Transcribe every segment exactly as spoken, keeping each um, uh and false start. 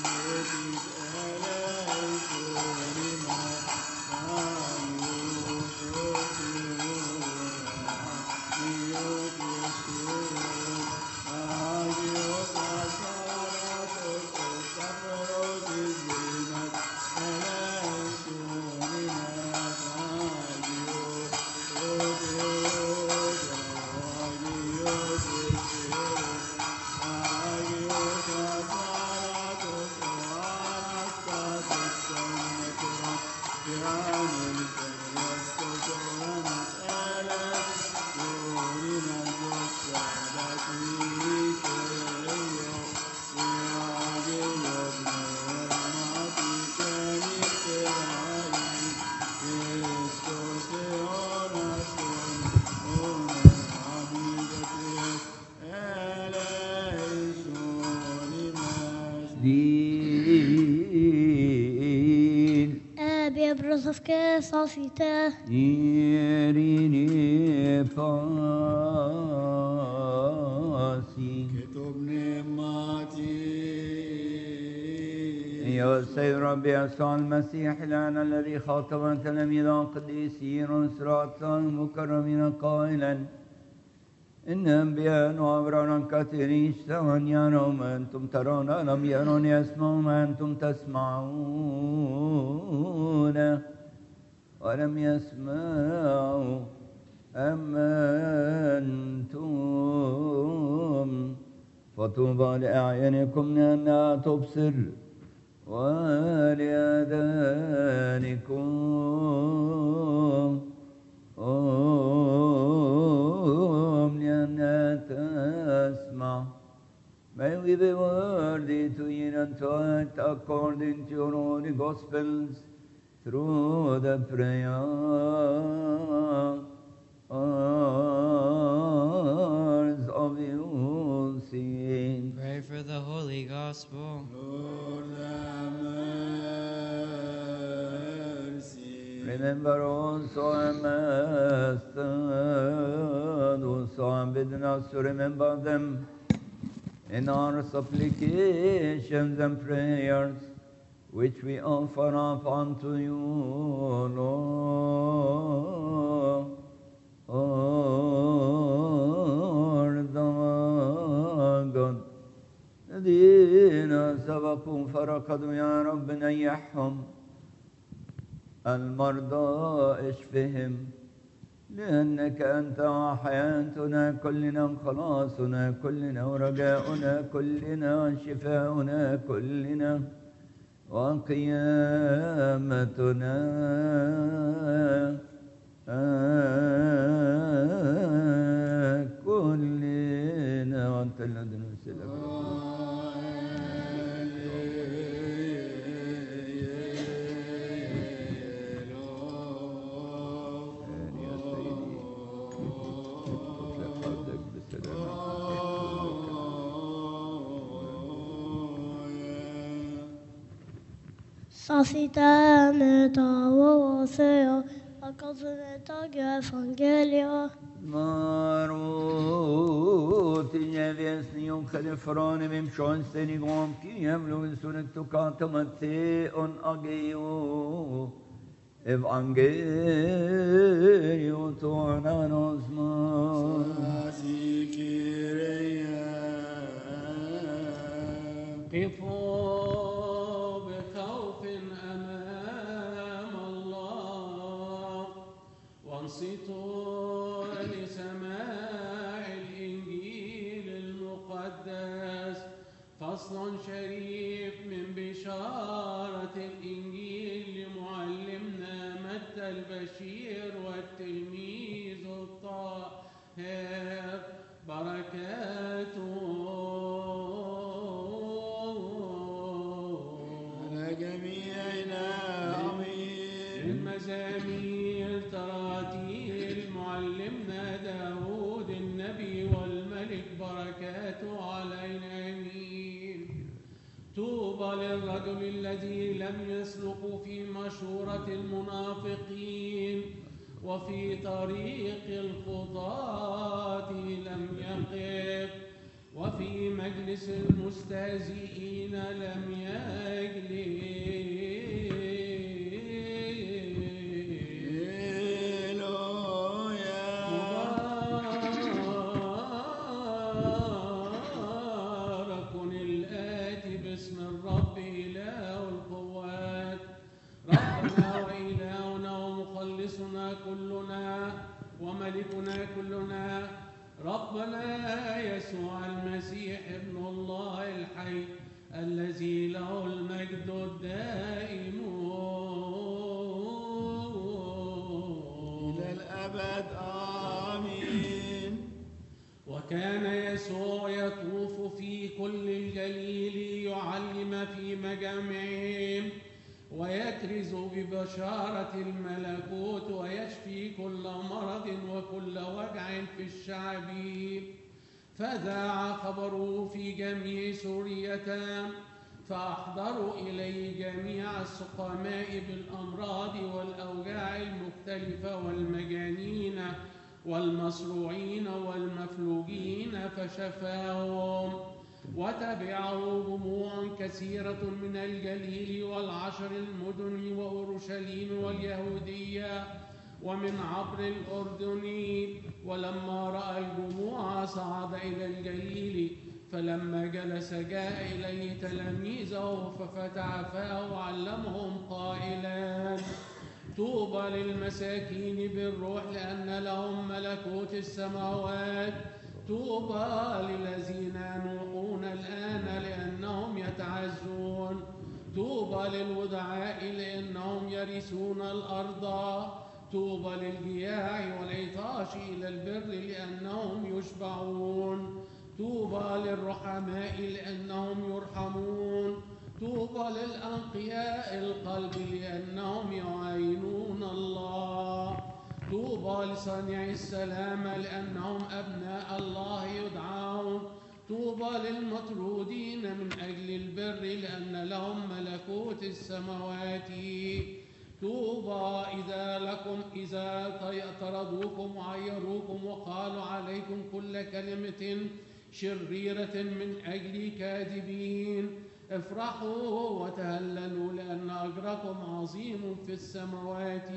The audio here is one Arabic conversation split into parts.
Brosovské sasité. Irini pasi. كتبني ماتي يا سيد ربي يسوع المسيح لنا الذي خاطب تلاميذ القديسين وسراة المكرمين قائلا إن أنبياء وأبرارا كثيرين اشتهوا أن يروا ما أنتم ترون لم يرون يسمعوا ما أنتم تسمعون ولم يسمعوا أما أنتم فطوبى لأعينكم لأنها تبصر ولآذانكم لأنها تسمع. May we be worthy to hear and to act according to your holy Gospels through the prayers of you saints. Pray for the Holy Gospel. Lord have mercy. Remember also our Master, who so bidden us to remember them in our supplications and prayers, which we offer up unto you, Lord, Lord our God. الذين سبقوا فرقدوا يا رب نيحهم، المرضى اشفهم، لأنك أنت حياتنا كلنا، خلاصنا كلنا، ورجاؤنا كلنا، شفاؤنا كلنا، وقيامتنا كلنا، وأنت الذي نرسلك. Sasitemeta vovoseo, akazuneta evangelio. Marot nevjesni om kalifrane vim sjønsten i gåm ki jævlo sunek to katamate on ageo evangelio to ananosma. قفوا بخوف أمام الله وانصتوا لسماع الإنجيل المقدس. فصل شريف من بشارة الإنجيل لمعلمنا متى البشير والتلميذ الطاهر بركاته المزامير تراتيل معلمنا داود النبي والملك بركاته علينا آمين. طوبى للرجل الذي لم يسلك في مشورة المنافقين وفي طريق الخطاة لم يقف وفي مجلس المستهزئين لم يقف الرب إله القوات، ربنا وإلهنا ومخلصنا كلنا وملكنا كلنا، ربنا يسوع المسيح ابن الله الحي الذي له المجد الدائم إلى الأبد آمين. وكان يسوع يطوف في كل الجليل يعلم في مجامعهم ويكرز ببشارة الملكوت ويشفي كل مرض وكل وجع في الشعب، فذاع خبره في جميع سورية، فأحضروا إليه جميع السقماء بالأمراض والأوجاع المختلفة والمجانين والمصروعين والمفلوجين فشفاهم. وتبعه جموع كثيرة من الجليل والعشر المدن وأورشليم واليهودية ومن عبر الأردن. ولما رأى الجموع صعد إلى الجليل، فلما جلس جاء إليه تلاميذه ففتح فاه وعلمهم قائلا: طوبى للمساكين بالروح لأن لهم ملكوت السماوات، طوبى للذين ينوحون الآن لأنهم يتعزون، طوبى للودعاء لأنهم يرثون الأرض، طوبى للجياع والعطاش إلى البر لأنهم يشبعون، طوبى للرحماء لأنهم يرحمون، طوبى للأنقياء القلب لأنهم يعاينون الله، طوبى لصانعي السلام لأنهم أبناء الله يدعون، طوبى للمطرودين من أجل البر لأن لهم ملكوت السماوات، طوبى إذا لكم إذا طردوكم وعيروكم وقالوا عليكم كل كلمة شريرة من أجل كاذبين، افرحوا وتهللوا لأن أجركم عظيم في السماوات،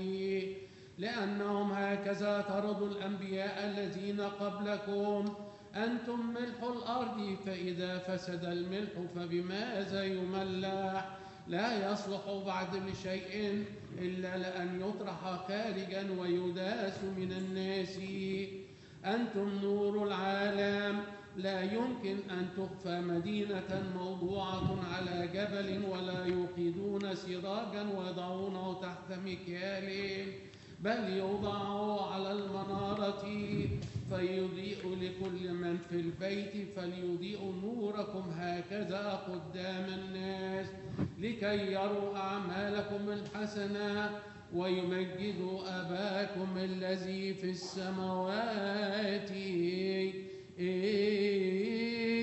لأنهم هكذا طردوا الأنبياء الذين قبلكم. أنتم ملح الأرض، فإذا فسد الملح فبماذا يملح؟ لا يصلح بعد لشيء إلا لأن يطرح خارجا ويداس من الناس. أنتم نور العالم، لا يمكن أن تخفى مدينة موضوعة على جبل ولا يوقدون سراجا ويضعونه تحت مكيال، بل يوضعه على المنارة فيضيء لكل من في البيت. فليضيء نوركم هكذا قدام الناس لكي يروا أعمالكم الحسنة ويمجدوا أباكم الذي في السماوات.